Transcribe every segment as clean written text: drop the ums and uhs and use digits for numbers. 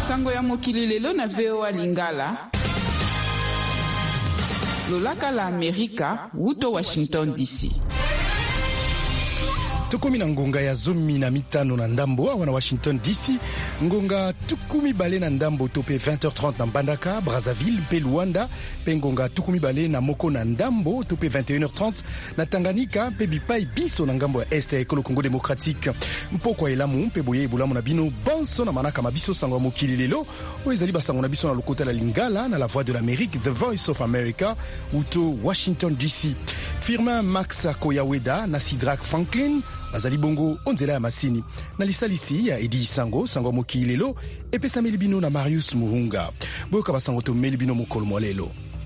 Sango ya mokili lelo na VOA Lingala. Lolaka la Amerika, wuto Washington DC. Tukumi na ngonga ya zomi na mitano na ndambo awa na Washington DC. Ngonga tukumi bale na ndambo tope 20h30 na Mbandaka, Brazzaville, pe Luanda. Pe ngonga tukumi bale na Moko na ndambo tope 21h30 na Tanganyika, pe Bipai biso na ngambo ya Este ya Ekolo Congo Démocratique. Mpoko ya elamu, pe boye ebulamu na bino banso na manaka mabiso sango ya mokili lelo. Oezali basango na biso na lokota la Lingala na la Voix de l'Amérique, The Voice of America, uto Washington DC. Firmin Max Koyaweda na Sidrak Franklin bazali bongo onzela ya masini na lisalisi ya Edi Sango sango mokili lelo epesa melibino na Marius Muhunga boyoka basango to melibino mokolo molelo.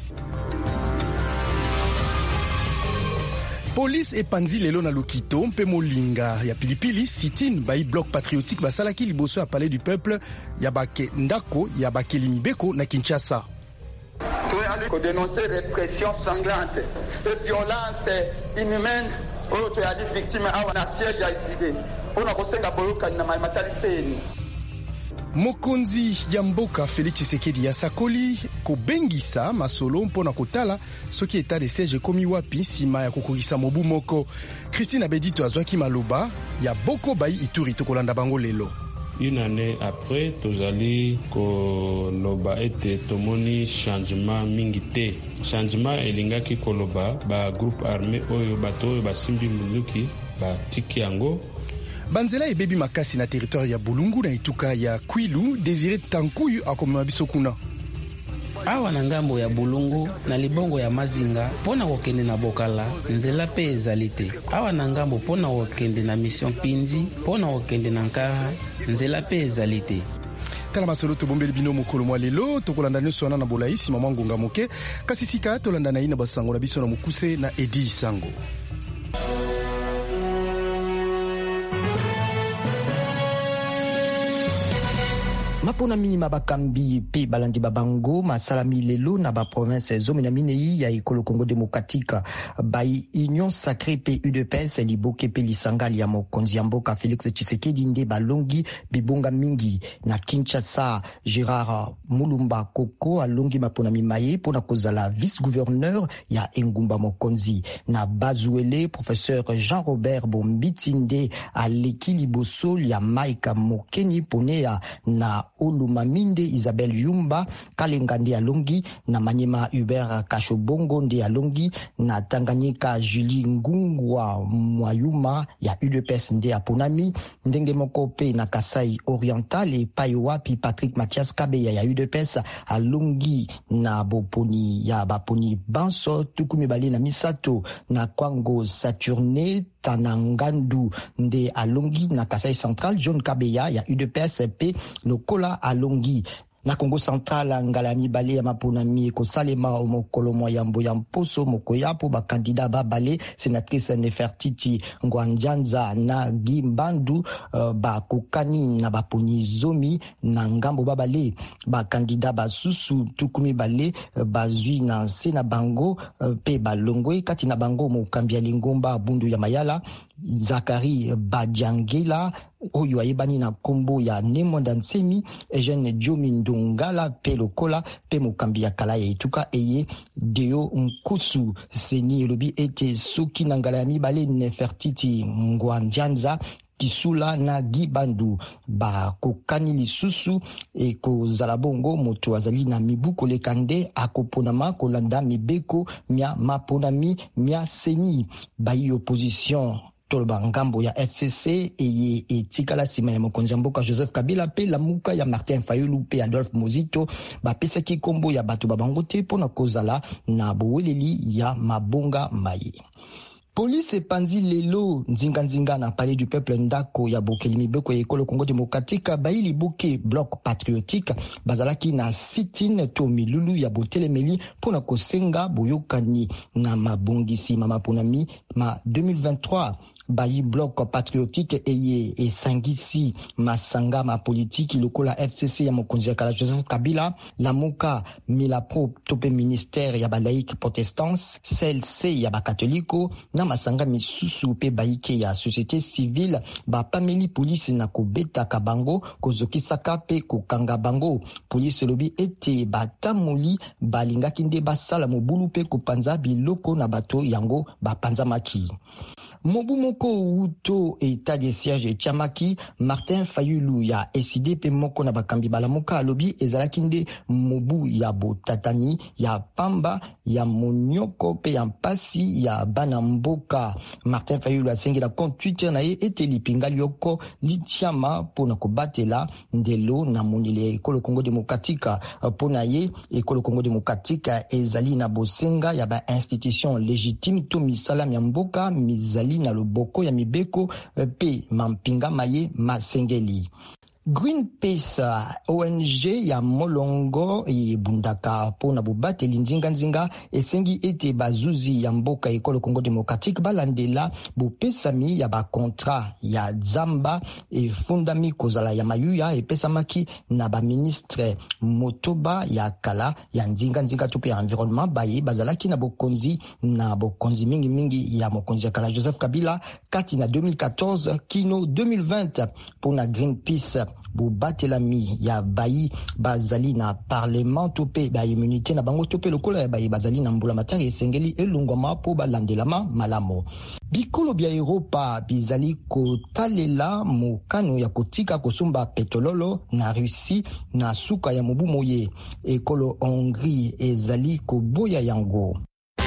Police epanzi lelo na Lokito mpe molinga ya pilipili sitin bai bloc patriotique basalaki liboso ya Palais du Peuple ya bake ndako ya bakelimi beko na Kinshasa. Pour dénoncer répression sanglante et violence inhumaine oyo toyali victime awa na siège ya ICD mpona kosenga boyokani na mataliseni. Mokonzi ya mboka Félix Tshisekedi asakoli kobengisa masolo mpona kotala soki état de siège ekomi wapi nsima ya kokokisa mobu moko. Christine Abedito azwaki maloba ya boko bai Ituri tokolanda bango lelo. Une année après, tozali koloba ete tomoni changement mingi te. Changement elingaki koloba ba groupe armé oyo bato oyo basimbi munduki ba tiki yango. Banzela ebebi makasi na territoire ya Bulungu na ituka ya Kwilu. Désiré Tankuyu akomema biso kuna. Awa na ngambo ya Bulungu na libongo ya Mazinga pona kokende na Bokala nzela pe ezali te. Awa na ngambo pona kokende na Mission Pinzi pona kokende na Nkara nzela pe ezali te. Tala masolo to bombeli bino mokolo mwa lelo tokolanda nyonso wana na bolaisi mama ngonga moke kasi sika tolanda na ina basango na biso na mukuse na Edi Sango. Mapona minima bakambi pe balandi babango masalami lelo na ba province zomi na minei ya Ekolo Congo Démocratique bai Union Sacrée pe UDPS liboke pe lisangali ya mokonzi ya mboka Félix Tshisekedi nde balongi bibonga mingi na Kinshasa. Gérard Mulumba Koko alongi mapona mimaye pona kozala vice-gouverneur ya Engumba mokonzi na Bazuele. Professeur Jean-Robert Bombitinde aleki liboso ya Maika Mokeni ponea na Olumaminde Isabelle Yumba Kalenga nde alongi na Manyema Hubert Kashobongo nde alongi na Tanganyika Julie Ngungwa Mwayuma ya UDPS nde aponami ndenge moko pe na Kasai Oriental e Payowapi Patrick Mathias Kabeya ya UDPS alongi na boponi ya baponi banso tukumi bale na misato na Kwango Saturne Tanangandu nde alongi na Kasai Central. John Kabeya ya UDPS pe Lokola alongi na Congo Central ngalami bale ya maponami kosalema mokolo moyambo ya mposo mokoyapo ba candidat babale sénatrice Nefertiti Ngwanjanza na Gimbandu ba kokani na baponi zomi na ngambo babale ba candidat basusu tukumi bale bazwi na sena bango pe balongwe kati na bango mokambi ya Lingomba Bundu ya Mayala Zakari Badiangela oyo ayebani na kombo ya Nemonda Nsemi Eugène Diomi Ndongala pe Lokola pe mokambi ya kala ya etuka eye Deo Nkusu seni elobi ete soki na ngala ya mibale Nefertiti Ngwanjanza Kisula na Gibandu ba kokani lisusu e kozala bongo moto azali na mibu kolekande akoponama kolanda mibeko mia maponami mia seni bayi opposition toloba ngambo ya FCC eye etikala sima ya mokonzi ya mboka Joseph Kabila pe lamuka ya Martin Fayulu pe Adolphe Mozito bapesaki kombo ya bato babango te pona kozala na boweleli ya mabonga maye. Police epanzi lelo nzinga na Palais du Peuple ndako ya bokelimi beko ya Ekolo Congo Démocratique baili boke bloc patriotique bazalaki na sitine to milulu ya botelemeli pona kosenga boyokani na mabongisi mama ponami ma 2023 bayi bloc patriotique eye esangisi masanga ma politique lokola FCC ya mokonzi ya kala Joseph Kabila lamuka milapro tope ministère ya balaïque protestants CLC ya bakatholiko na masanga misusu pe baike ya société civile bapameli police na kobeta kabango kozokisaka pe kokanga bango. Police lobi ete batamoli balingaki nde basala mobulu pe kopanza biloko na bato yango bapanza maki. Mobu moko uto état de siège Chamaki Martin Fayulu ya SID pe moko na bakambi balamuka alobi ezalaki nde mobu ya botatani ya pamba ya monyoko pe ya mpasi ya bana mboka. Martin Fayulu asengela compte Twitter na ye ete lipinga lioko litiama pona kobatela ndelo na monile ekolo Congo démocratique pona ye ekolo Congo démocratique ezali na bosenga ya ba institution légitime to misala ya mboka mizali na loboko ya mibeko pe mampinga maye masengeli. Greenpeace ONG ya molongo ebundaka pona bobateli nzinga esengi ete bazuzi ya mboka ekolo Congo démocratique balandela bopesami ya ba contrat ya zamba efundami kozala ya mayuya epesamaki na ba ministre motoba ya kala ya nzinga tope ya environnement baye bazalaki na bokonzi mingi ya mokonzi ya kala Joseph Kabila kati na 2014 kino 2020 pona Greenpeace bobatelami ya bayi bazali na parlement tope ba immunité na bango tope lokola ya bayi bazali na mbula matari esengeli elungoma po balandelama malamo. Bikolo bya Europa bizali kotalela mokano ya kotika kosomba petrololo na Russie na suka ya mobu moye. Ekolo Hongrie ezali koboya yango.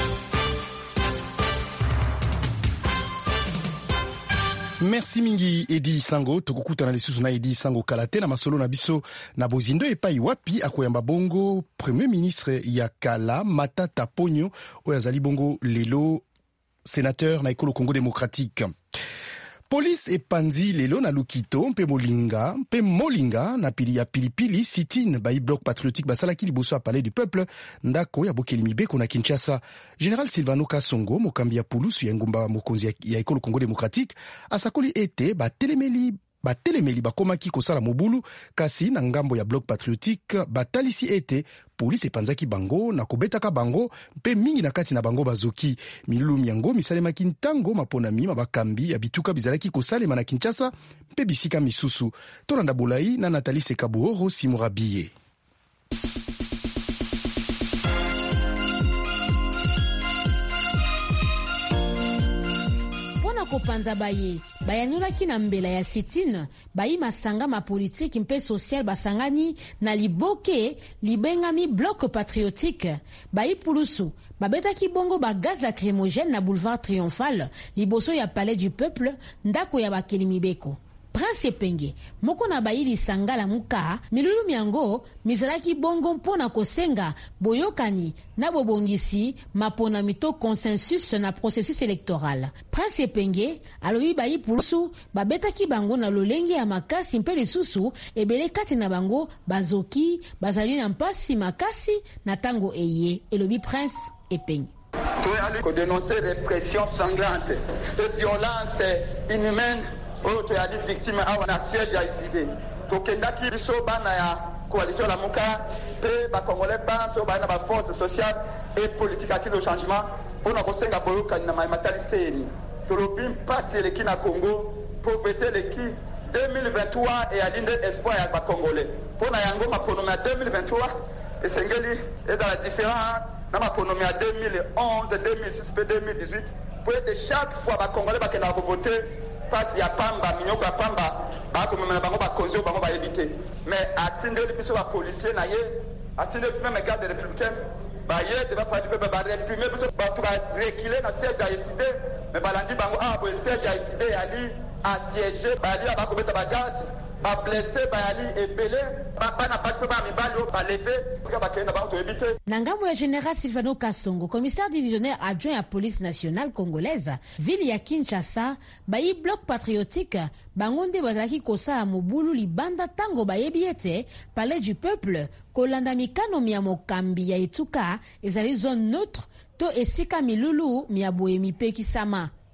Merci mingi Edi Sango tokukuta na lisusu na Edi Sango kalate na masolo na biso na bozindo epai wapi akoyamba bongo premier ministre ya kala Matata Ponyo oyo azali bongo lelo sénateur na ekolo Congo démocratique. Police epanzi lelo na Lukito mpe molinga na pili ya pilipili sitine bayi bloc patriotique basalaki liboso ya palais du peuple ndako ya bokeli mibeko na Kinshasa. Général Silvano Kasongo mokambi ya pulusu ya ngomba mokonzi ya ekolo Congo démocratique asakoli ete batelemeli bakomaki kosala mobulu kasi na ngambo ya bloc patriotique batalisi ete police epanzaki bango na kobetaka bango mpe mingi na kati na bango bazoki milulu yango misalemaki ntango maponami mabakambi ya bituka bizalaki kosalema na Kinshasa mpe bisika misusu. Tolanda bolai na Nathalie Sekabuoro Simurabiye. Kopanza baye bayanulaki na mbela ya sitine bayi masanga ma politique mpe social basangani na liboke libengami bloc patriotique bayi pulusu babetaki bongo ba gaz lacrymogène na boulevard Triomphal liboso ya palais du peuple ndako ya bakeli mibeko. Prince Penge moko na bayili sangala muka milulu miango mizalaki bongo mpona kosenga boyokani na bobongisi mapona mito consensus na processus électoral. Prince Penge alobi bayi pulusu babetaki bango na lolenge ya makasi mpe lisusu ebele kati na bango bazoki bazali na mpasi makasi na tango eye elobi Prince Penge. Pour dénoncer répression sanglante et violence inhumaine oyo toyali victime awa na siège ya ICD tokendaki biso bana ya coalition lamuka mpe bakongolais banso bali na baforce sociale et politique akili au changement mpona kosenga boyokani na mataliseni tolobi mpasi eleki na Congo pauvreté eleki 2023 eyali nde espoir ya bakongolais mpona yango maponomi ya 2023 esengeli ezala différent na maponomi ya 2011 2006 mpe 2018 po ete chaque fois bakongolais bakendaka kovote pasi ya pamba minyoko ya pamba bakomemela bango bakonzi bango bayebi te mais atindeli biso bapolisier na ye atindeli même garde républicaine baye de bapadi mpe bareprime biso bato barekile na siège ya ICD mais balandi bango awa boye siège ya ICD yali assiégé bayali bakobeta bagaz bablesse bayali ebele bana basi mpe bamibali oyo baleve sika bakenda bango toyebi te. Na ngambo ya Général Silvano Kasongo commissaire divisionnaire adjoint ya police nationale congolaise ville ya Kinshasa bayi bloc patriotique bango nde bazalaki kosala mobulu libanda tango bayebi ete palais du peuple kolanda mikano ya mokambi ya etuka ezali zone neutre to esika milulu ya boyemi pe kisama.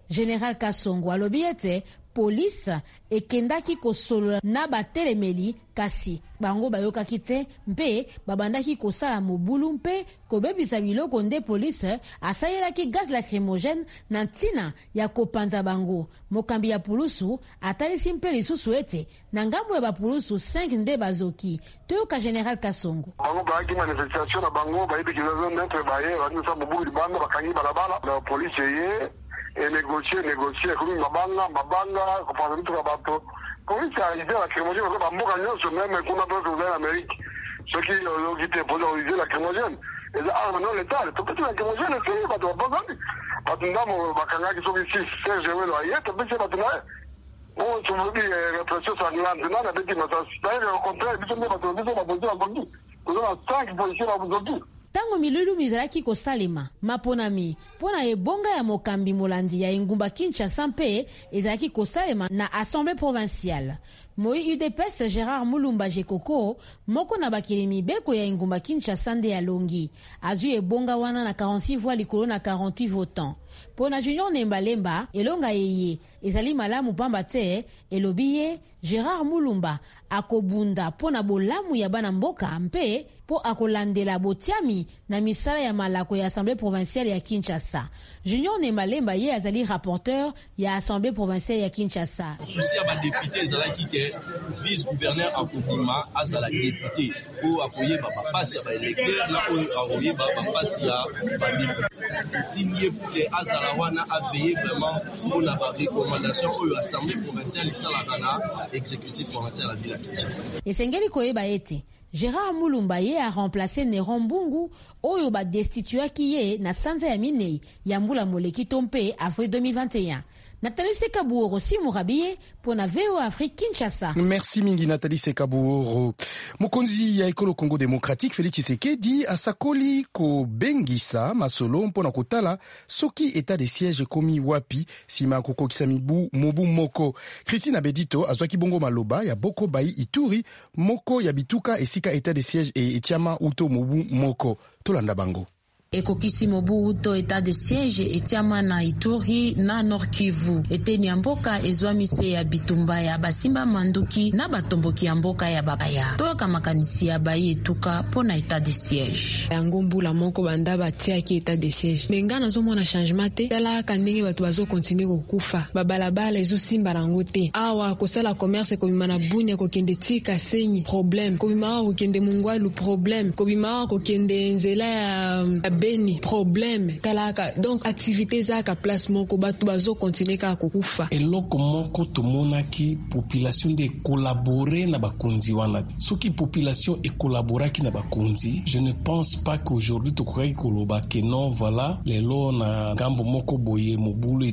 General Kasongo alobi ete police ekendaki kosolola na batelemeli kasi bango bayokaki te mpe babandaki kosala mobulu mpe kobebisa biloko nde police asayelaki gaz lacrymogène na ntina ya kopanza bango. Mokambi ya pulusu atalisi mpe lisusu ete na ngambo ya bapulusu 5 nde bazoki. Toyoka General Kasongo. Bango baaki manifestation na bango bayibikiza netre baye banisa mobulu libanda bakangi balabala na police ye et négocier comme mabanga kopasa bitu ka bato police a idée la lacrymogène ko bamboka nyonso même kuna to en Amérique ceux qui ont quitté pour utiliser la lacrymogène et arme non létale to peut la lacrymogène c'est pas de bazali batundamo bakanga ki soki 6 Serge Welo ayete bise batuna bon tu me dis répression sanglante na beti masasi d'ailleurs au contraire biso ne batobiso babozi babozi ko na 5 policiers babozi. Tango milulu mizalaki kosalema maponami pona ebonga ya mokambi molandi ya engumba Kinshasa mpe ezalaki kosalema na assemblée provinciale. Moi UDPS Gérard Mulumba Jekoko moko na bakili mibeko ya engumba Kinshasa nde alongi azui ebonga wana na 46 voix likolo na 48 votants. Pona Junior Nembalemba elonga yeye ezali malamu pamba te elobiye Gérard Mulumba akobunda pona bolamu ya bana mboka mpe po akolandela botiami na misala ya malako ya Assemblée provinciale ya Kinshasa. Junior Nembalemba ye azali rapporteur ya Assemblée provinciale ya Kinshasa. Souci ya ba député ezalaki ke vice-gouverneur akobima azala député po akoye ba pasi ya ba électeur na oyo akoye ba pasi ya ba député. Signé pour les azala wana a veillé vraiment pour la recommandation oyo Assemblée provinciale isalaka na exécutif provincial la ville ya Kinshasa. Esengeli koyeba ete Gérard Mulumba ye a remplacé Néron Mbungu oyo ba destituaki ye na sanza ya minei ya mbula moleki tompe avril 2021. Nathalie Sekabouoro Simurabie pour na VO Afrique Kinshasa. Merci mingi Nathalie Sekabouoro. Mokonzi ya ekolo Congo démocratique Félix Tshisekedi asakoli ko bengisa masolo mpona kotala soki état de siège komi wapi sima kokokisa mobu moko. Christine Abedito azwaki bongo maloba ya Boko Bayi Ituri moko ya bituka esika état de siège e etiama uto mobu moko. Tolanda bango. Ekokisi mobu uto état de siège etiama na Ituri na Nord Kivu eteni ya mboka ezwamise ya bitumba ya basimba manduki na batomboki ya mboka ya babaya toka makanisi ya bayi etuka pona état de siège yango mbula moko banda batiaki état de siège menga nazomona changement te tala kandenge bato bazo continuer kokufa babalabala ezosimba nango te awa kosala commerce kobima na bunya kokende tika senyi problème kobima kokende mungwalu problème kobima kokende nzela ya beni problème talaka donc activité zaka place moko bato bazo continuer ka kokufa eloko moko tomonaki population de collaborer na bakonzi wana soki population e collaboraki na bakonzi je ne pense pas qu'aujourd'hui tokoki koloba que non voilà lelo na ngambo moko boye mobulu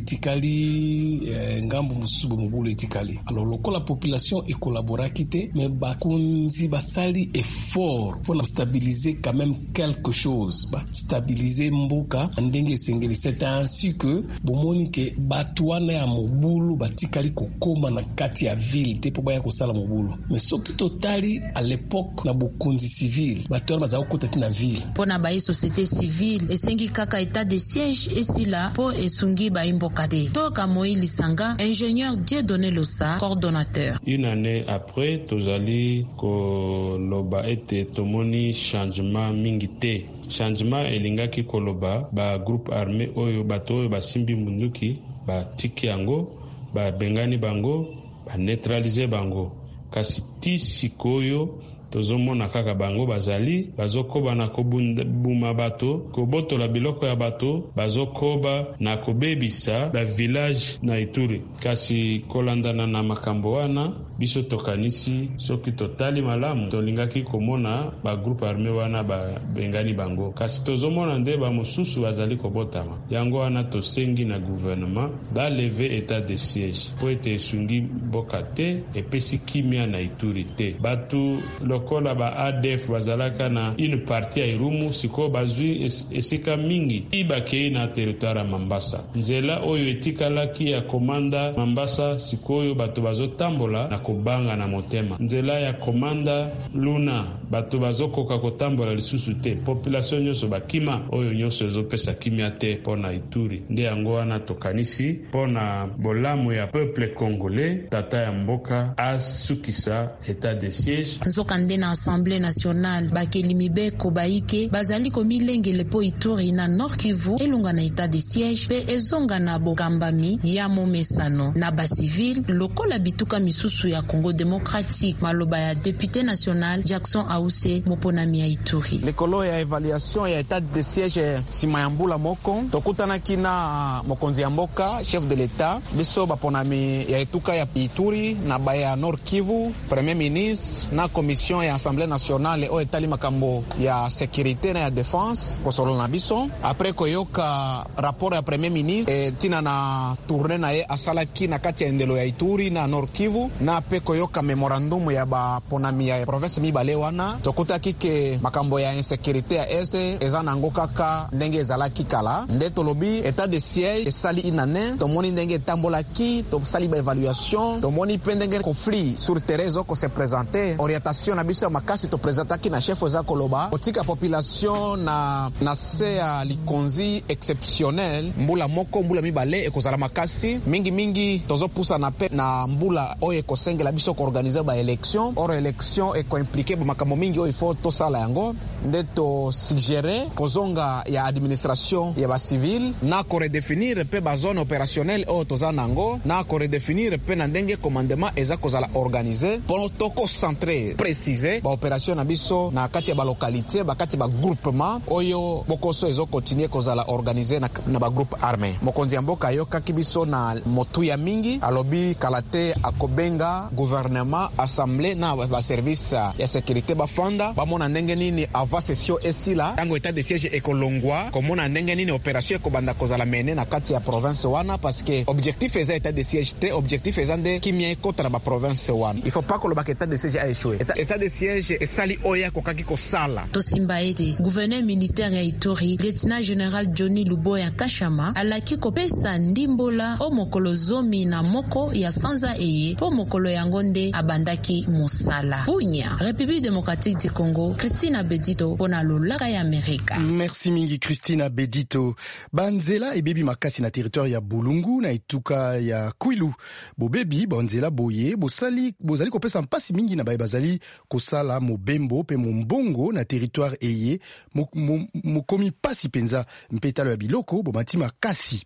etikali ngambo musubu mobulu etikali alors lokola population e collaboraki te mais bakonzi basali effort pour stabiliser quand même quelque chose stabiliser mboka ndenge sengeli c'est ainsi que bomoni ke batwana ya mobulu batikali kokoma na kati ya ville te po baya kosala mobulu mais soki totali à l'époque na bokonzi civil batwana bazao kotati na ville pona bayi société civile esengi kaka état de siège esila po esungi bayi mboka te toka Moïse Lisanga ingénieur Dieudonné Losa coordonnateur. Une année après tozali ko loba ete tomoni changement mingi te changement elingaki koloba ba groupe armé oyo bato oyo basimbi munduki ba tiki yango ba bengani bango ba neutraliser bango kasi ti sikoyo tozomona kaka bango bazali bazokoba na kobuma bato kobotola biloko ya bato bazokoba na kobebisa ba village na Ituri kasi kolandana na makambo wana biso tokanisi soki totali malamu tolingaki komona ba groupe armé wana ba bengani bango kasi tozomona nde ba mosusu bazali kobotama yango wana tosengi na gouvernement ba lever état de siège po ete esungi boka te epesi kimia na Ituri te batu lokola ba ADF bazalaka na une partie ya Irumu siko bazwi esika mingi ibakei na territoire ya Mambasa. Nzela oyo etikalaki ya komanda Mambasa sikoyo bato bazotambola na kobanga na motema. Nzela ya komanda Luna bato bazokoka kotambola lisusu te. Population nyonso bakima oyo nyonso ezopesa kimia te pona Ituri. Nde yango wana tokanisi pona bolamu ya peuple congolais tata ya mboka asukisa état de siège. Nzokande na Assemblée nationale bakeli mibeko baike bazali komilengele po Ituri na Nord Kivu elunga na état de siège pe ezonga na bokambami ya momesano na basivile lokola bituka misusu ya Congo démocratique. Maloba ya député national Jackson Ause moponami ya Ituri. Lekolo ya évaluation ya état de siège simayambula moko tokutana kina mokonzi ya mboka chef de l'état biso baponami ya etuka ya Ituri na baya Nord Kivu premier ministre na commission ya Assemblée nationale o etali makambo ya sécurité na ya défense kosolo na biso après koyoka rapport ya premier ministre tina na tourner na ye asalaki na kati ya ndelo ya Ituri na Nord Kivu na pe koyoka memorandum ya baponami ya province mibale wana tokutaki ke makambo ya insécurité ya este eza nango kaka ndenge ezalaki kala nde tolobi état de siège esali inane tomoni ndenge tambolaki tosali ba évaluation tomoni pe ndenge conflit sur terrain zoko se présenter orientation na biso ya makasi to présentaki na chef za koloba otika population na se ya likonzi exceptionnel mbula moko mbula mibale ekozala makasi mingi tozopusa na pe na mbula oyo ekosengela biso ko organiser ba élection or élection eko impliqué ba makambo mingi oyo faut to sala yango nde to suggérer kozonga ya administration ya ba civil na ko redéfinir pe ba zone opérationnelle oyo tozana ngo na ko redéfinir pe na ndenge commandement eza kozala organiser pour to concentrer préciser ba opération na biso na kati ya ba localité ba kati ba groupement oyo bokoso ezo continuer kozala organiser na ba groupe armé. Mokonzi ya mboka yoka kibiso na motu ya mingi alobi kalate akobenga gouvernement assemblée na ba service ya sécurité ba fanda ba mona ndenge nini avant session esila tango état de siège ekolongwa komona ndenge nini opération ekobanda kozala mene na kati ya province wana parce que objectif eza état de siège te objectif eza nde kimia ekota na ba province wana il faut pas koloba état de siège a échoué état de siège esali oya kokaki kosala tosimba ete gouverneur militaire ya Ituri lieutenant général Johnny Luboya Kashama alaki kopesa ndimbola o mokolo zomi na moko ya sanza eye po mokolo ya ngonde abandaki mosala. Bunya, République démocratique du Congo, Christina Bedito pona lolaka ya Amerika. Merci mingi Christina Bedito. Banzela e bebi makasi na territoire ya Bulungu na ituka ya Kwilu. Bo bebi banzela boye bozali kopesa mpasi mingi na bazali kosala mobembo pe mombongo na territoire eye mokomi pasi penza mpetalo ya biloko bo matima kasi.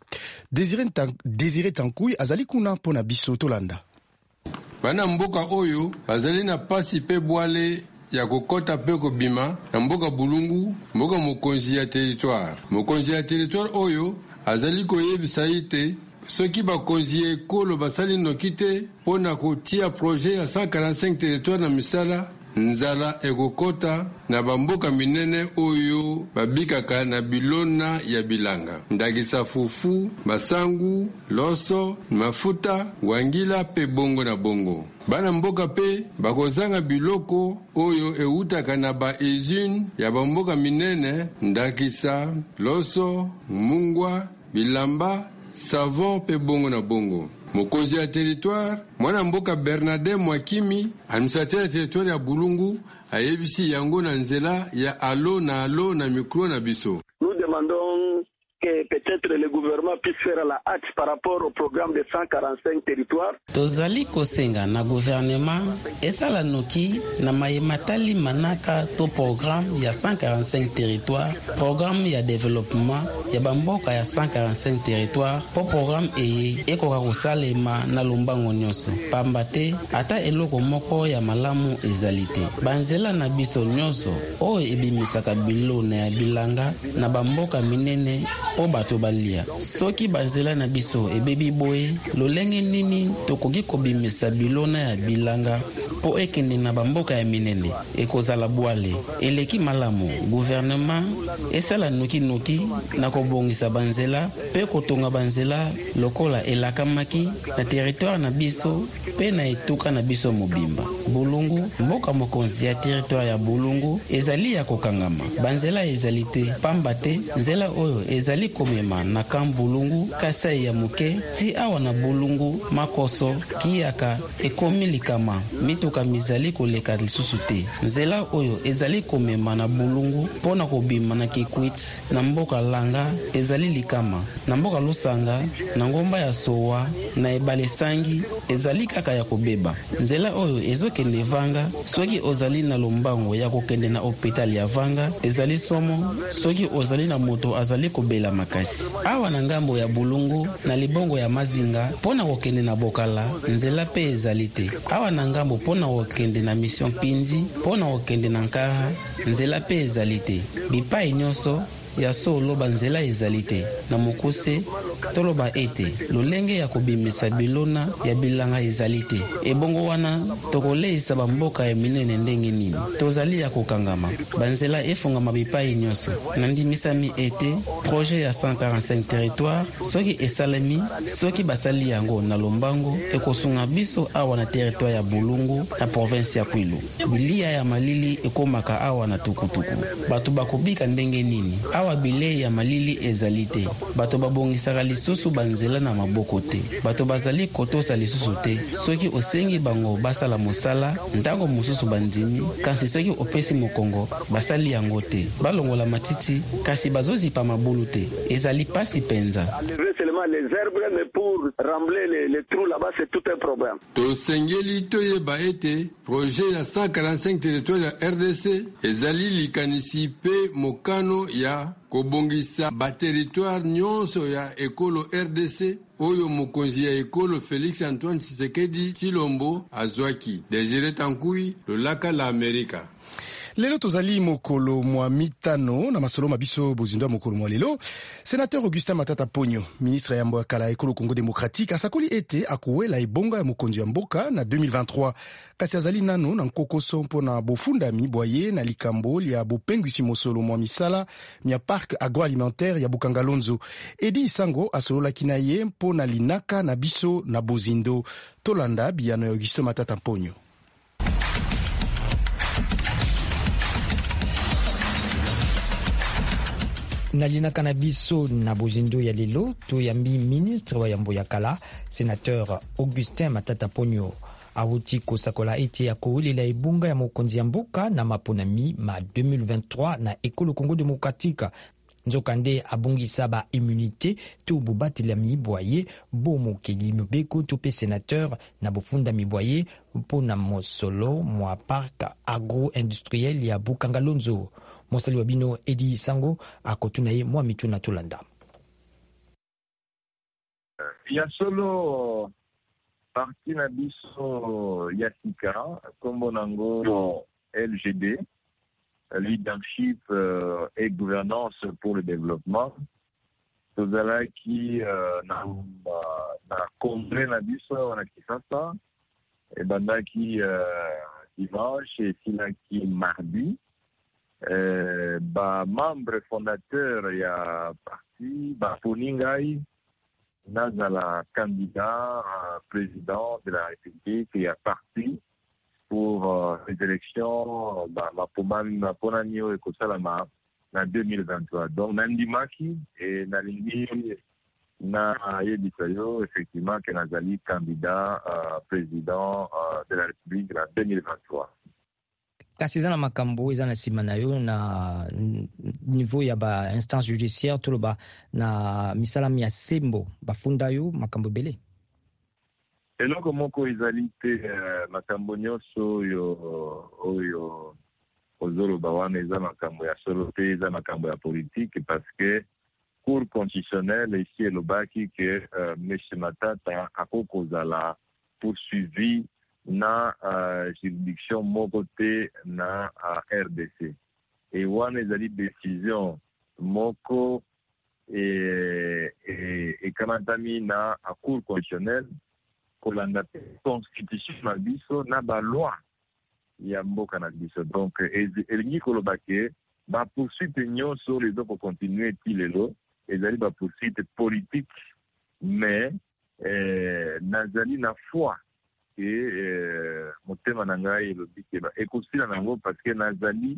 Désiré Tankouy azali kuna pona biso tolanda. Bana mboka oyo bazali na pasi pe bwale ya kokota pe kobima na mboka Bulungu mboka mokonzi ya territoire. Mokonzi ya territoire oyo azali koyebisa ite soki bakonzi ekolo basali nokite pona kotia projet ya 145 territoire na misala nzala ekokota na bamboka minene oyo babikaka na bilona ya bilanga ndakisa fufu, masangu, loso, mafuta, wangila pe bongo na bongo. Bana mboka pe bakozanga biloko oyo eutaka na ba usine ya bamboka minene ndakisa, loso, mungwa, bilamba, savon pe bongo na bongo. Mokonzi ya territoire mwana mboka Bernardin Mwakimi administrateur ya territoire ya Bulungu ayebisi yango na nzela ya alo na mikro na biso. Nous demandons que peut-être le gouvernement puisse faire la hache par rapport au programme de 145 territoires. Tozali kosenga na gouvernement esala noki na mayematali manaka to programme ya 145 territoires, programme ya développement ya bamboka ya 145 territoires, po programme ekoka kosalema na lombango nyonso. Pamba te ata eloko moko ya malamu ezali te. Banzela na biso nyonso oyo ebimisaka bilona ya bilanga na bamboka minene po bato balia. Soki banzela na biso ebebi boye lolenge nini tokoki kobimisa bilona ya bilanga po ekende na bamboka ya minene ekozala bwale. Eleki malamu gouvernement esala noki na kobongisa banzela pe kotonga banzela lokola elakamaki na territoire na biso pe na etuka na biso mobimba. Bulungu, mboka mokonzi ya territoire ya Bulungu ezali ya kokangama. Banzela ezali te, pamba te nzela oyo ezali komema na kamp Bulungu, Kasai ya muke ti awa na Bulungu, Makoso, Kiyaka ekomi likama. Mituka mizali koleka lisusu te. Nzela oyo ezali komema na Bulungu pona kobima na Kikwit na mboka Langa ezali likama. Na mboka Lusanga na ngomba ya Sowa na ebale Sangi ezali kaka ya kobeba. Nzela oyo ezokende Vanga, soki ozali na lombango ya kokende na hôpital ya Vanga ezali somo, soki ozali na moto azali kobela makasi. Awa na ngambo ya Bulungu na libongo ya Mazinga pona kokende na Bokala nzela pe ezali te. Awa na ngambo pona kokende na mission Pinzi pona kokende na Nkara nzela pe ezali te. Bipai nyonso ya solo banzela ezali te. Na mokuse toloba ete lolenge ya kobimisa bilona ya bilanga ezali te. Ebongo wana tokoleisa bamboka ya minene ndenge nini tozali ya kokangama. Banzela efungama bipai nyonso. Nandimisami ete projet ya 145 territoire soki esalemi, soki basali yango na lombango ekosunga biso awa na territoire ya Bulungu na province ya Kwilu. Bilia ya malili ekomaka awa na tukutuku. Batu bakobika ndenge nini? Awa bile ya malili ezali te. Bato babongisaka lisusu banzela na maboko te. Bato bazali kotosa lisusu te. Soki osengi bango basala mosala, ntango mosusu bandimi, kasi soki opesi mokongo basali yango te. Balongola matiti, kasi bazozipa mabulu te. Ezali pasi penza. Les herbes, mais pour rembler les trous là-bas, c'est tout un problème. Tosengeli toyeba ete projet ya 145 territoire ya RDC ezali likanisi pe mokano ya kobongisa ba territoire nyonso ya ekolo RDC oyo mokonzi ya ekolo Félix Antoine Tshisekedi Tshilombo azwaki. Désiré Tankui, Lolaka la Amerika. Lelo tozali mokolo mwa mitano na masolo mabiso bozindo mokolo mwa lelo. Sénateur Augustin Matata Ponyo, ministre ya mboka kala ekolo Congo démocratique, asakoli ete akuwela ebonga ya mokonzi ya mboka na 2023. Kasi azali nano na nkokoso mpona bofundami boye na likambo ya bopengwisi mosolo mwa misala mia parc agroalimentaire ya Bukangalonzo. Edi Isango asololaki na ye mpona linaka na biso na bozindo. Tolanda biyano ya Augustin Matata Ponyo. Nalinaka na biso na bozindo ya lelo toyambi ministre wa yambo ya kala sénateur Augustin Matata Ponyo awuti kosakola ete ya koulela ebunga ya mokonzi ya mboka na maponami ma 2023 na ekolo Congo démocratique. Nzokande abongisa ba immunité to bubatela mibwaye bo mokeli mobeko to pe sénateur na bofunda mibwaye mpona mosolo mwa parc agro-industriel ya Bukangalonzo. Mosali wa bino Edi Sango akotuna ye mwa mituna tolanda. Ya solo parti na biso ya sika kombo nango LGD, leadership et gouvernance pour le développement. Tozalaki na congrès na biso na Kisasa et bandaki dimanche et silaki mardi. Ba membre fondateur ya parti ba poningai nazala candidat président de la République ya parti pour les élections ba ponani o ekosalama na 2023. Donc nandimaki et nalingi na yebisa yo effectivement que nazali candidat président de la République en 2023. Kasi eza na makambo eza na sima na yo na niveau ya ba instance judiciaire to ba na misalami ya sembo bafunda yo makambo bele. Eloko moko ezali te makambo nyonso oyo ozoloba wana eza makambo ya solo te, eza makambo ya politique parce que Cour constitutionnelle ici elobaki que M. Matata akokozala poursuivi na juridiction moko te na RDC. Et wana ezali décision moko et kamatami na Cour constitutionnelle kolanda constitution na biso na ba loi ya mboka na biso. Donc elingi koloba ke ba poursuite nyonso les autres continuer ti lelo ezali ba poursuite politique, mais nazali na foi ke motema na ngai elobi ke ekosila nango parce que nazali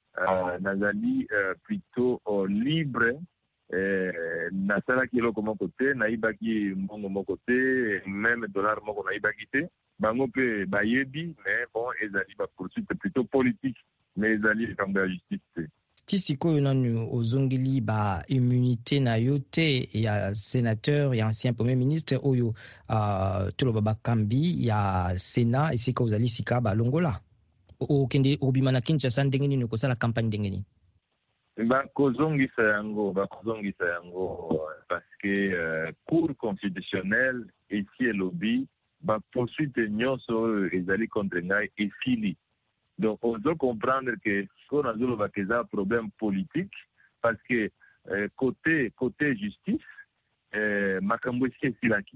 plutôt libre. Nasalaki eloko moko te, nayibaki mbongo moko te, même dollar moko nayibaki te, bango mpe bayebi, mais bon ezali ba poursuite plutôt politique, mais ezali likambo ya justice te. Ti sikoyo nanu ozongeli ba immunité na yo te ya sénateur ya ancien premier ministre oyo toloba bakambi ya Sénat esika ozali sika balongola okende obima na Kinshasa ndenge nini okosala campagne ndenge nini? bakozongisa yango parce que cour constitutionnelle esi elobi bapoursuite nyonso ezali contre ngai esili. Donc on doit comprendre que ce qu'on a dit c'est un problème politique parce que côté justice makambo esilaki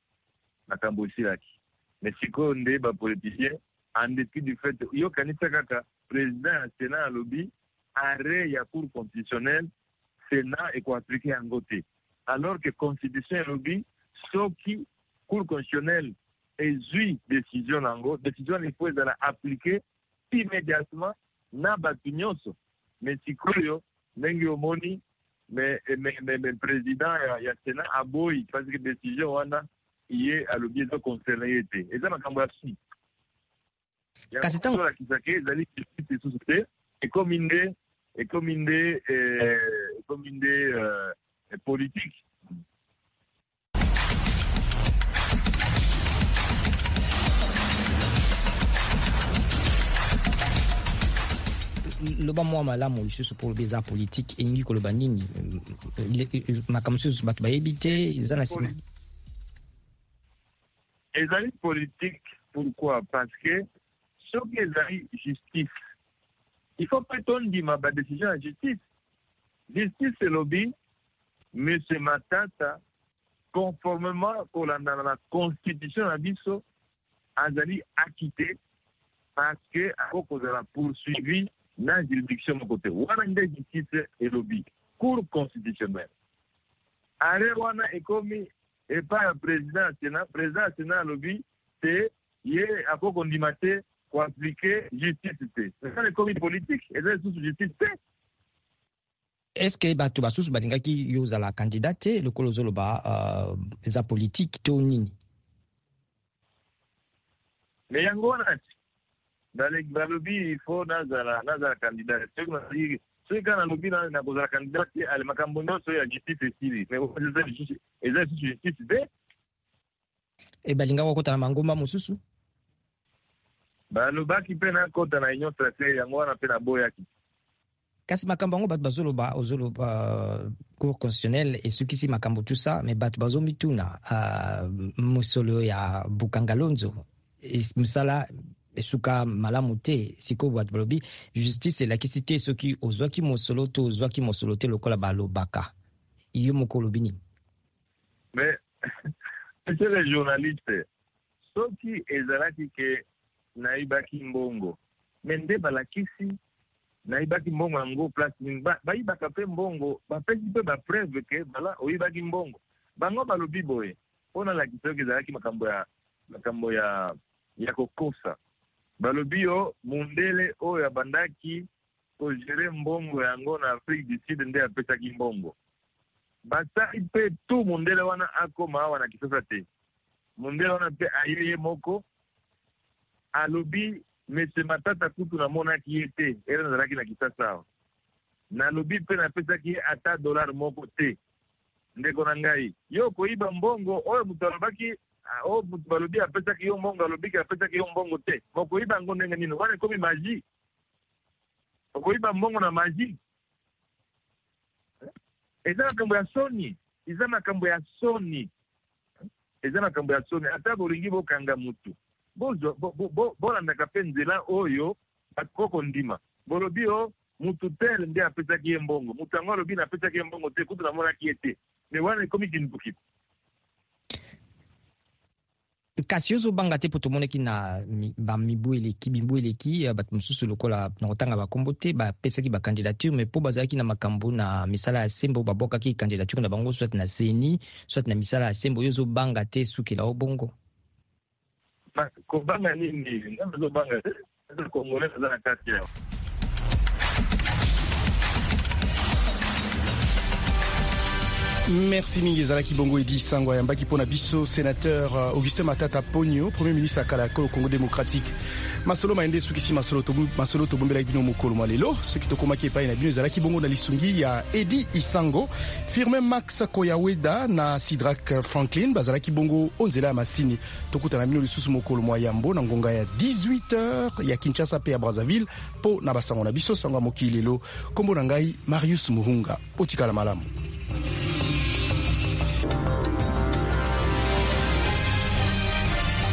mais siko nde ba politicien en dépit du fait yo kanisa kaka président Sénat alobi arrêt ya cour constitutionnelle Sénat et ko appliquer en côté alors que constitution alobi soki cour constitutionnelle ezui décision nango décision il faut la appliquer immédiatement na batu nyonso. Mais sikoyo ndenge omoni mais président ya Sénat aboyi parce que décision wana iye alobi ezo concerne yete eza makambo ya si kasi tango la kisake ezali susu te ekominde politique. loba mwa malamu lisusu pour beza politique engi koloba nini makambo susu bato bayebi te eza na nsima ezali politique. Pourquoi? Parce que soki ezali justice il faut pas tondima ba décision ya justice elobi monsieur Matata conformément kolanda na constitution na biso azali acquitté parce que akokozala poursuivi na juridiction moko te wana nde justice elobi cour constitutionnelle are wana ekomi epa ya président Sénat alobi te ye akokondima te koaplike justice te eza ekomi politique eza lisusu justice te. Est-ce que bato basusu balingaki yo ozala candidat te lokolo ozoloba eza politique to nini? Mais yango wana balobi il faut nazala candidat soki kana lobi na kozala candidat ale makambo nyonso ya justice esili mais eza lisusu justice te balingaka kokota na mangomba mosusu balobaki mpe nakota na union stratégique yango wana mpe naboyaki kasi makambo yango bato bazoloba cour constitutionnelle esukisi makambo tout ça mais bato bazomituna mosolo ya Bukangalonzo mosala esuka malamu te sikoyo bato balobi justice elakisi te soki ozwaki mosolo to ozwaki mosolo te lokola balobaka yo moko olobi nini? mais monsieur le journaliste soki ezalaki ke naibaki mbongo me nde balakisi naibaki mbongo yango place bayibaka mpe mbongo bapesi mpe bapreuve ke bala oyibaki mbongo bango balobi boye mpona lakisa yoki ezalaki makambo ya kokosa balobi yo mundele oyo abandaki kogere mbongo yango na Afrique du Sud nde apesaki mbongo basali mpe tu mundele wana akoma awa na Kisasa te mundele wana mpe ayeye moko alobi monsieur Matata kutu namonaki ye te ere nazalaki na Kisasa awa nalobi mpe napesaki ye ata dollar moko te ndeko na ngai yo koyiba mbongo oyo moto alobaki oyo moto balobi apesaki yo mbongo alobiki apesaki yo mbongo te mokoyiba yango ndenge nini wana ekomi magie okoyiba mbongo na magie eza makambo ya soni ata bolingi bokanga mutu bolandaka mpe nzela oyo bakoko ndima bolobi o mutu tel nde apesaki ye mbongo mutu yango alobi na apesaki ye mbongo te kutu namonaki ye te me wana ekomi kinduki kasi ozo banga te poto moneki na mibu eleki bato mosusu lokola na kotanga bakombo te bapesaki bacandidature mais po bazalaki na makambo na misala ya sembo babwakaki candidature na bango soit na seni soit na misala ya sembo oyo ozobanga te sukela obongo kobanga nini nga nazobanga te kongole aza na kati yao. Merci mingi ezalaki bongo Edi Sango ayambaki mpona biso sénateur Augustin Matata Ponyo premier ministre akala au Congo démocratique masolo maende sukisi masolo tobombelaki bino mokolo mwa lelo soki tokomaki epai na bino ezalaki bongo na lisungi ya Edi Isango Firmin Max Koyaweda na Sidrak Franklin bazalaki bongo onzela ya masini tokutana bino lisusu mokolo mwa yambo na ngonga ya 18h ya Kinshasa pe ya Brazzaville po na basango na biso sango ya mokili lelo kombo na ngai Marius Muhunga otikala malamu.